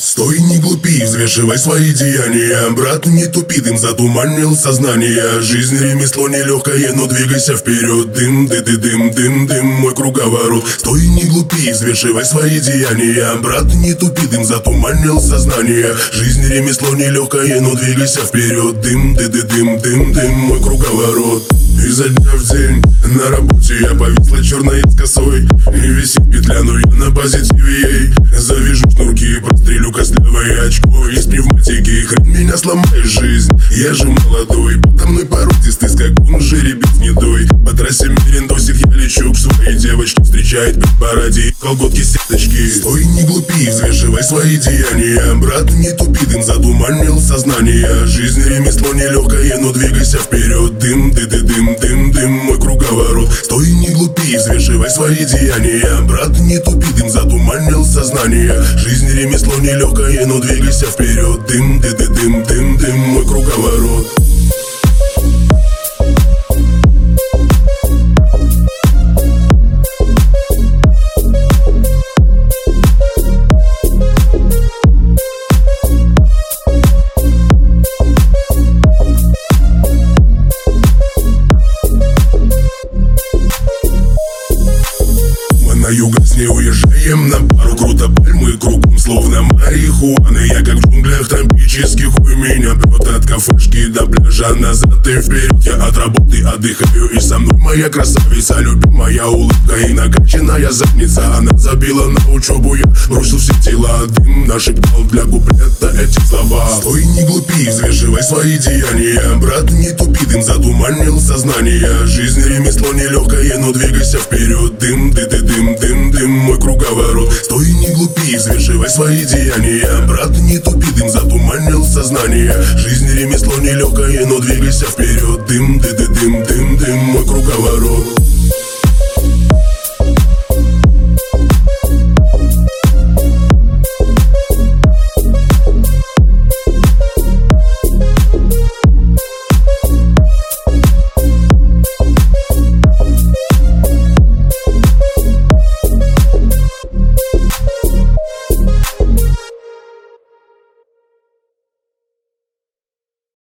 Стой, не глупи, взвешивай свои деяния. Брат, не тупи, дым затуманил сознание. Жизнь ремесло нелегкое, но двигайся вперед. Дым, дым, дым, дым, мой круговорот. Стой, не глупи, взвешивай свои деяния. Брат, не тупи, дым затуманил сознание. Жизнь ремесло нелегкое, но двигайся вперед. Дым, дым, дым, мой круговорот. Изо дня в день на работе я повисла черной с косой. И висит петля, но я на позитиве ей. Завяжу шнурки, прострелю костлявое очко. Из пневматики хрен меня сломает жизнь. Я же молодой, подо мной породистый скакун, жеребец гнедой. По трассе мерендосик я лечу к своей девочке. Встречает при параде колготки сеточки. Стой, не глупи, взвешивай свои деяния. Брат, не тупи, дым затуманил сознание. Жизнь ремесло нелегкое, но двигайся вперед. Дым, дым, мой круговорот. Стой, не глупи, взвешивай свои деяния. Брат, не тупи, дым затуманил сознание. Жизнь ремесло нелегкое, но двигайся вперед. Дым, дым, мой круговорот. На юго не уезжаем на пару, круто пальмы кругом, словно марихуана. Я как в джунглях тропических, хуй меня прет от кафешки до пляжа, назад и вперед. Я от работы отдыхаю, и со мной моя красавица, любимая улыбка и накачанная задница. Она забила на учебу, я бросил все дела. Дым нашептал для куплета эти слова. Стой, не глупи, взвешивай свои деяния. Брат, не тупи, дым затуманил сознание. Жизнь ремесло нелегкое, но двигайся вперед. Дым, дым, мой круговорот. Стой, не глупи, взвешивай свои деяния. Брат, не тупи, дым затуманил сознание. Жизнь ремесло нелегкое, но двигайся вперед. Дым, мой круговорот.